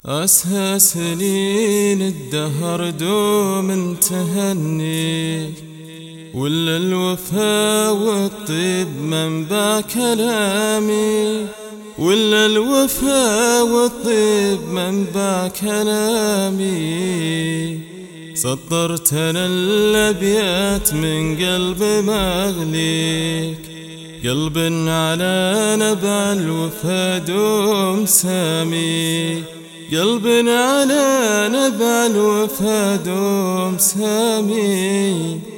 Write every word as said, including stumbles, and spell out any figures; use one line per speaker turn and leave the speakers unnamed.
أسهى سنين الدهر دوم تهني، ولا الوفا والطيب منبع كلامي، ولا الوفا والطيب منبع كلامي. سطرت أنا الأبيات من قلب مغليك، قلب على نبع الوفا دوم سامي، قلب على نبع الوفا دوم سامي.